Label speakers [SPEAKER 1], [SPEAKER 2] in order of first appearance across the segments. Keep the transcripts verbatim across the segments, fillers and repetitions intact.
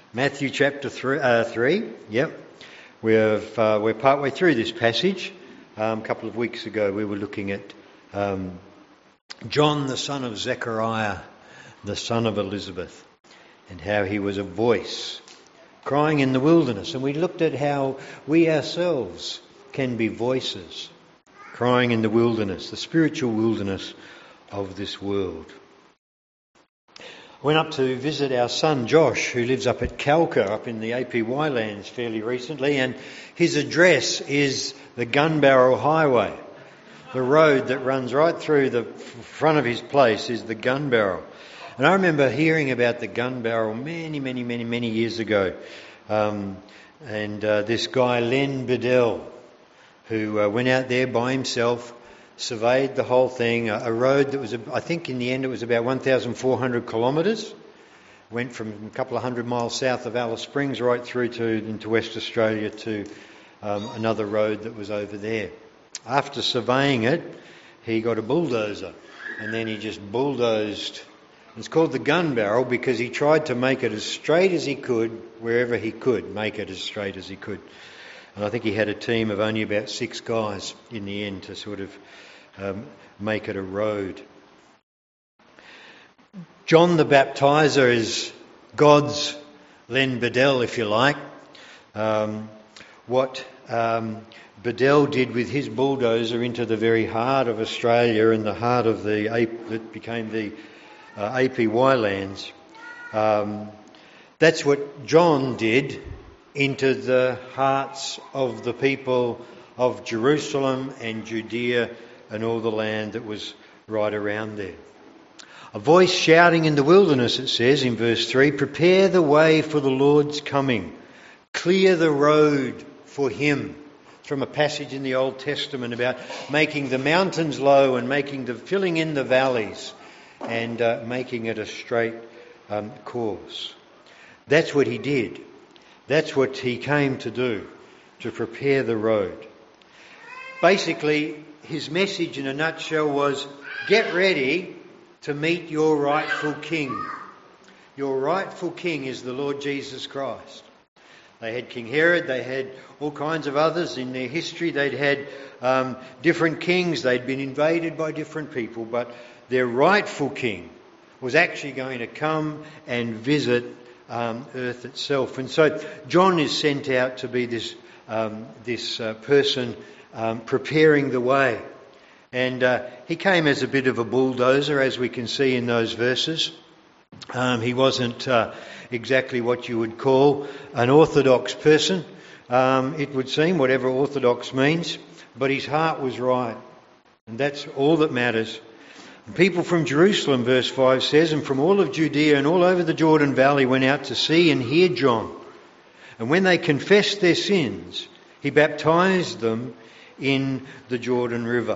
[SPEAKER 1] Matthew chapter three. Uh, three. Yep, we've uh, we're partway through this passage. Um, a couple of weeks ago, we were looking at um, John, the son of Zechariah, the son of Elizabeth, and how he was a voice crying in the wilderness. And we looked at how we ourselves can be voices crying in the wilderness, the spiritual wilderness of this world. I went up to visit our son Josh, who lives up at Kalka, up in the A P Y lands fairly recently, and his address is the Gun Barrel Highway. The road that runs right through the front of his place is the Gun Barrel. And I remember hearing about the Gun Barrel many, many, many, many years ago. Um, and uh, this guy, Len Bedell, who uh, went out there by himself, surveyed the whole thing, a, a road that was, I think in the end it was about one thousand four hundred kilometres, went from a couple of hundred miles south of Alice Springs right through to into West Australia to um, another road that was over there. After surveying it, he got a bulldozer and then he just bulldozed. It's called the Gun Barrel because he tried to make it as straight as he could wherever he could, make it as straight as he could. And I think he had a team of only about six guys in the end to sort of um, make it a road. John the Baptizer is God's Len Bedell, if you like. Um, what um, Bedell did with his bulldozer into the very heart of Australia and the heart of the A- that became the uh, A P Y lands, um, that's what John did into the hearts of the people of Jerusalem and Judea and all the land that was right around there. A voice shouting in the wilderness, it says in verse three, prepare the way for the Lord's coming, clear the road for him. From a passage in the Old Testament about making the mountains low and making the filling in the valleys and uh, making it a straight um, course. That's what he did. That's what he came to do, to prepare the road. Basically, his message in a nutshell was, get ready to meet your rightful king. Your rightful king is the Lord Jesus Christ. They had King Herod, they had all kinds of others in their history. They'd had um, different kings, they'd been invaded by different people, but their rightful king was actually going to come and visit Um, earth itself. And so John is sent out to be this um, this uh, person um, preparing the way. And uh, he came as a bit of a bulldozer, as we can see in those verses. Um, he wasn't uh, exactly what you would call an orthodox person, um, it would seem, whatever orthodox means, but his heart was right. And that's all that matters. People from Jerusalem, verse five says, and from all of Judea and all over the Jordan Valley went out to see and hear John. And when they confessed their sins, he baptized them in the Jordan River.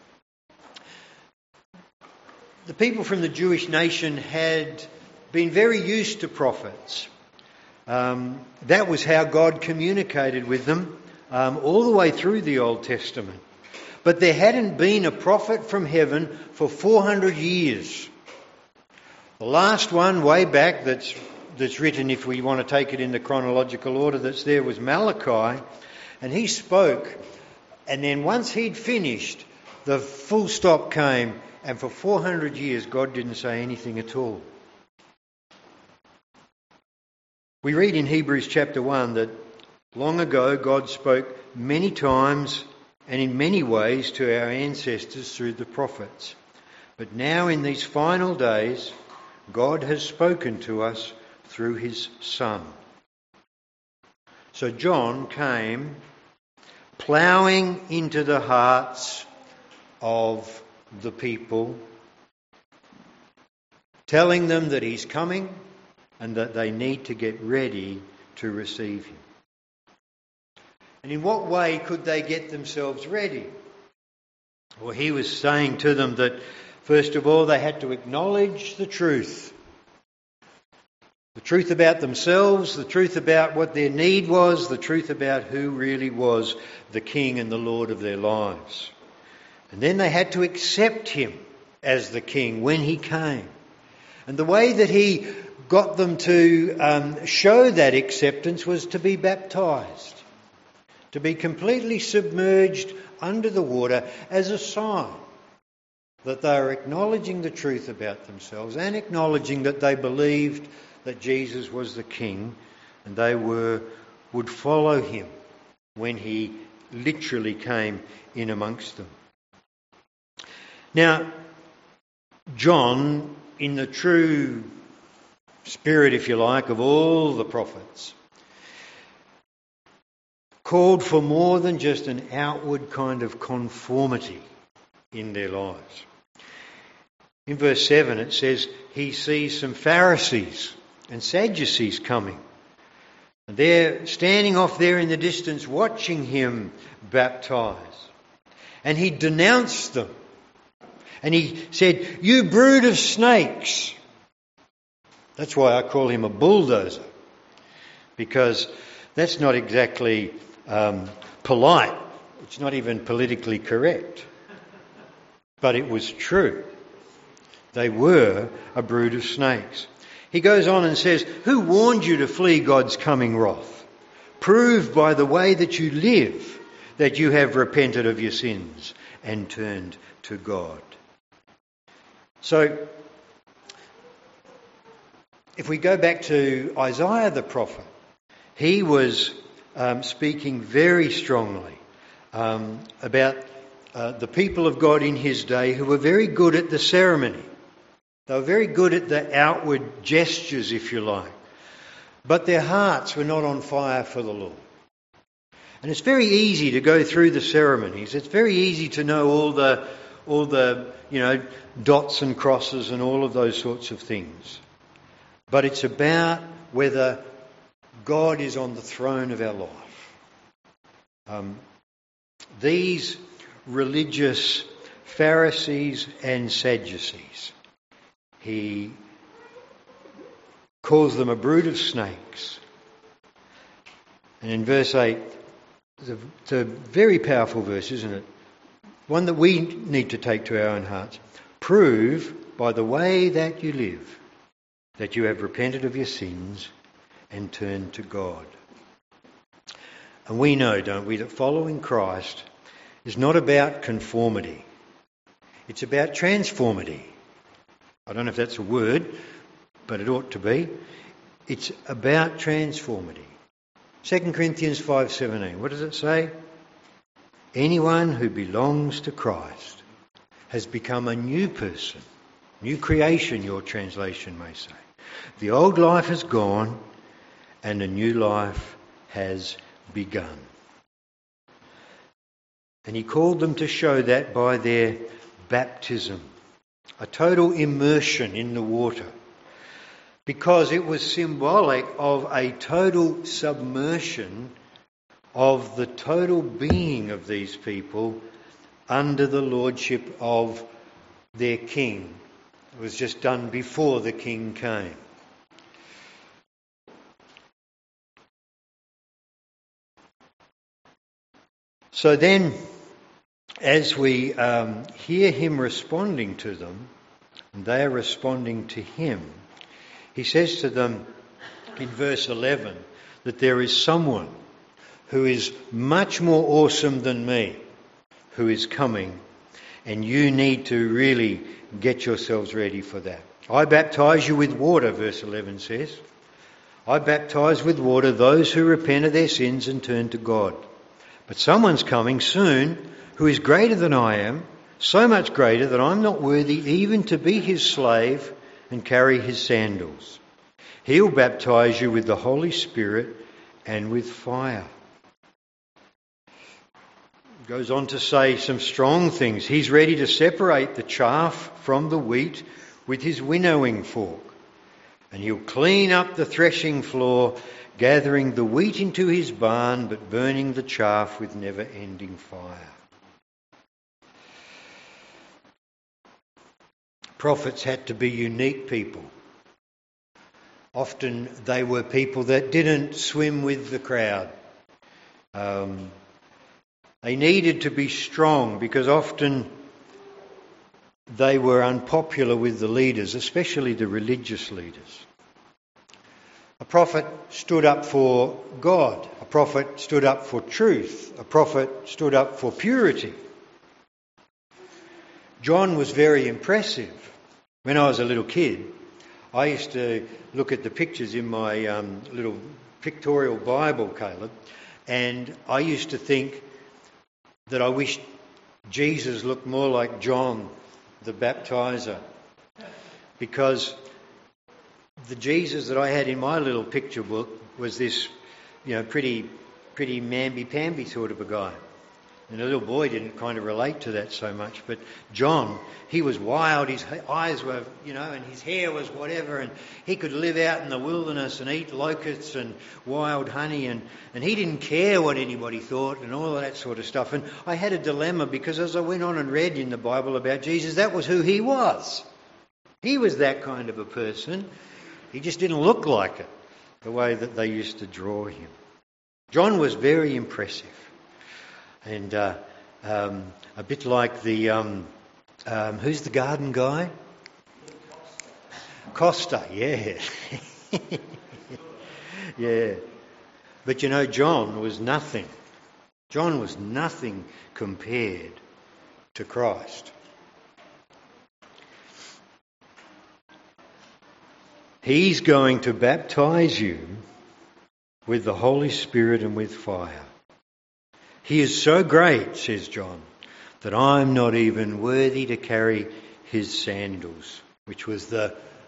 [SPEAKER 1] The people from the Jewish nation had been very used to prophets. Um, that was how God communicated with them um, all the way through the Old Testament. But there hadn't been a prophet from heaven for four hundred years. The last one way back that's that's written, if we want to take it in the chronological order that's there, was Malachi. And he spoke. And then once he'd finished, the full stop came. And for four hundred years, God didn't say anything at all. We read in Hebrews chapter one that long ago God spoke many times and in many ways to our ancestors through the prophets. But now in these final days, God has spoken to us through his Son. So John came ploughing into the hearts of the people, telling them that he's coming and that they need to get ready to receive him. And in what way could they get themselves ready? Well, he was saying to them that, first of all, they had to acknowledge the truth. The truth about themselves, the truth about what their need was, the truth about who really was the King and the Lord of their lives. And then they had to accept him as the King when he came. And the way that he got them to um, show that acceptance was to be baptised, to be completely submerged under the water as a sign that they were acknowledging the truth about themselves and acknowledging that they believed that Jesus was the King and they were would follow him when he literally came in amongst them. Now, John, in the true spirit, if you like, of all the prophets, called for more than just an outward kind of conformity in their lives. In verse seven it says he sees some Pharisees and Sadducees coming. And they're standing off there in the distance watching him baptise. And he denounced them. And he said, "You brood of snakes." That's why I call him a bulldozer. Because that's not exactly um, polite. It's not even politically correct. But it was true. They were a brood of snakes. He goes on and says, "Who warned you to flee God's coming wrath? Prove by the way that you live that you have repented of your sins and turned to God." So, if we go back to Isaiah the prophet, he was um, speaking very strongly um, about uh, the people of God in his day who were very good at the ceremony. They were very good at the outward gestures, if you like. But their hearts were not on fire for the Lord. And it's very easy to go through the ceremonies. It's very easy to know all the, all the, you know, dots and crosses and all of those sorts of things. But it's about whether God is on the throne of our life. Um, these religious Pharisees and Sadducees, he calls them a brood of snakes. And in verse eight, it's a very powerful verse, isn't it? One that we need to take to our own hearts. Prove by the way that you live that you have repented of your sins and turned to God. And we know, don't we, that following Christ is not about conformity. It's about transformity. I don't know if that's a word, but it ought to be. It's about transformity. Second Corinthians five seventeen, what does it say? Anyone who belongs to Christ has become a new person, new creation, your translation may say. The old life has gone and a new life has begun. And he called them to show that by their baptism, a total immersion in the water, because it was symbolic of a total submersion of the total being of these people under the lordship of their king. It was just done before the king came. So then, as we um, hear him responding to them, and they are responding to him, he says to them in verse eleven that there is someone who is much more awesome than me who is coming, and you need to really get yourselves ready for that. I baptise you with water, verse eleven says. I baptise with water those who repent of their sins and turn to God. But someone's coming soon who is greater than I am, so much greater that I'm not worthy even to be his slave and carry his sandals. He'll baptise you with the Holy Spirit and with fire. Goes on to say some strong things. He's ready to separate the chaff from the wheat with his winnowing fork. And he'll clean up the threshing floor, gathering the wheat into his barn, but burning the chaff with never-ending fire. Prophets had to be unique people. Often they were people that didn't swim with the crowd. Um, they needed to be strong because often they were unpopular with the leaders, especially the religious leaders. A prophet stood up for God. A prophet stood up for truth. A prophet stood up for purity. John was very impressive. When I was a little kid, I used to look at the pictures in my um, little pictorial Bible, Caleb, and I used to think that I wished Jesus looked more like John the Baptizer, because the Jesus that I had in my little picture book was this, you know, pretty, pretty mamby-pamby sort of a guy. And a little boy didn't kind of relate to that so much. But John, he was wild, his eyes were, you know, and his hair was whatever, and he could live out in the wilderness and eat locusts and wild honey, and, and he didn't care what anybody thought and all of that sort of stuff. And I had a dilemma, because as I went on and read in the Bible about Jesus, that was who he was. He was that kind of a person. He just didn't look like it, the way that they used to draw him. John was very impressive. And uh, um, a bit like the, um, um, who's the garden guy? Costa, yeah. Yeah. But you know, John was nothing. John was nothing compared to Christ. He's going to baptize you with the Holy Spirit and with fire. He is so great, says John, that I'm not even worthy to carry his sandals, which was the